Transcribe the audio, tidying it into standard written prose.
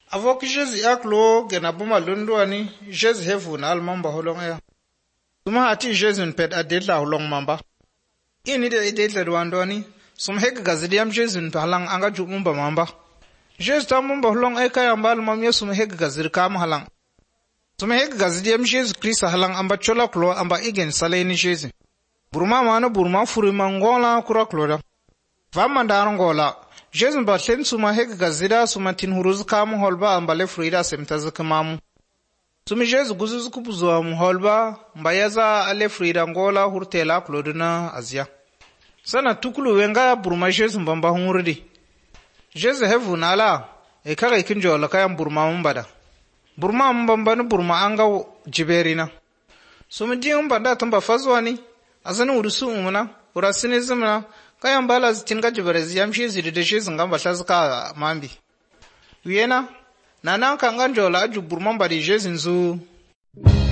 Avok Jésus aklo gena buma lundwani Jésus hevu na almamba holong ya. Suma ati Jésus pet adetla holong mamba. Ini de edetla dwandwani sum heg gazidiam Jésus palang anga jumumba mamba. Jésus tamumba holong ay kayamba almamya sum heg gazir kam halang. Sum heg gazidiam Jésus Christ halang amba chola klo amba igen saleni Jésus. Burma mana burma furi mangola kura kloda. Vamanda ngola. Jésus batlen suma heg gazida suma tin huruz kam holba ambale frida semtaz kamamu. Sumi Jésus guzuz kupuzwa mu holba mbayaza ale frida ngola hurtela kloduna azia. Sana tukulu wenga burma Jésus mbamba hurdi. Jésus hevu nala e kaga ikinjo la kayam burma mbada. Burma mbamba no burma anga jiberina. Sumi di mbanda tamba fazwani azana urusu umuna urasini zimna kayam bala zitinga jiberezi yamshi zidide Jésus ngamba shazka mambi. Wiena nana kanga njola aju burma mbadi Jésus nzu.